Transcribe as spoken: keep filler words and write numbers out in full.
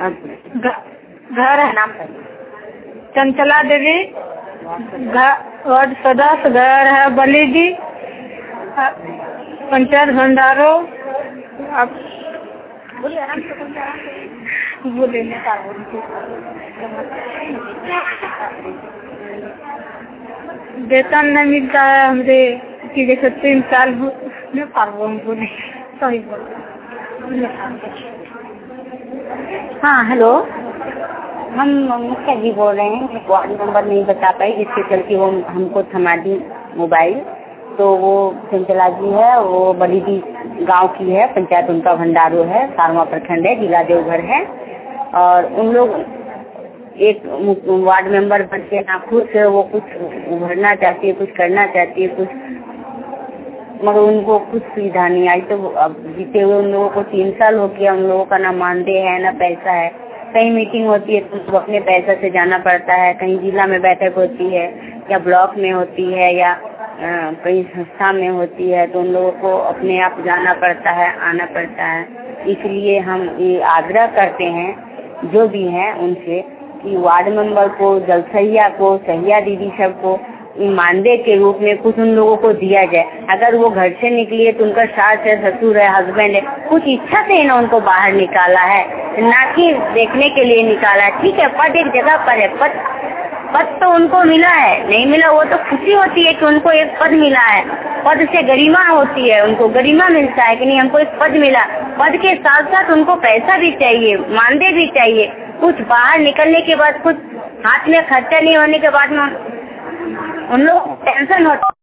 घर है नाम चंचला देवी, वार्ड सदस्य, घर है बलीजी, पंचायत भंडारो। आप बोलिए आराम से बोलिए। वेतन नहीं मिलता है हमरे कि जैसे तीन साल में पार्वो बोले सही बोल। हाँ हेलो, हम मुखिया जी बोल रहे हैं। वार्ड नंबर नहीं बता पाई जिसके चलते वो हमको थमा दी मोबाइल। तो वो चंचला जी है, वो बड़ी दी गांव की है, पंचायत उनका भंडारो है, सारवा प्रखंड है, जिला देवघर है। और उन लोग एक वार्ड मेंबर बन के ना खुद से वो कुछ उभरना चाहती है, कुछ करना चाहती है कुछ, मगर उनको कुछ सुविधा नहीं आई। तो अब जीते हुए उन लोगों को तीन साल हो गया, उन लोगों का ना मानदेय है ना पैसा है। कहीं मीटिंग होती है तो अपने पैसा से जाना पड़ता है, कहीं जिला में बैठक होती है या ब्लॉक में होती है या कहीं संस्था में होती है, तो उन लोगों को अपने आप जाना पड़ता है, आना पड़ता है। इसलिए हम ये आग्रह करते हैं जो भी हैं उनसे कि वार्ड मेंबर को, जलसहिया को, सहिया दीदी सबको मानदेय के रूप में कुछ उन लोगों को दिया जाए। अगर वो घर से निकली है तो उनका सास है, ससुर है, हस्बैंड है, कुछ इच्छा से ना उनको बाहर निकाला है, ना कि देखने के लिए निकाला है। ठीक है, पद एक जगह पर है, पद पद तो उनको मिला है, नहीं मिला वो तो खुशी होती है कि उनको एक पद मिला है। पद से गरिमा होती है, उनको गरिमा मिलता है कि नहीं हमको एक पद मिला। पद के साथ साथ उनको पैसा भी चाहिए, मानदेय भी चाहिए। कुछ बाहर निकलने के बाद, कुछ हाथ में खर्चा नहीं होने के बाद में उन लोग टेंशन होता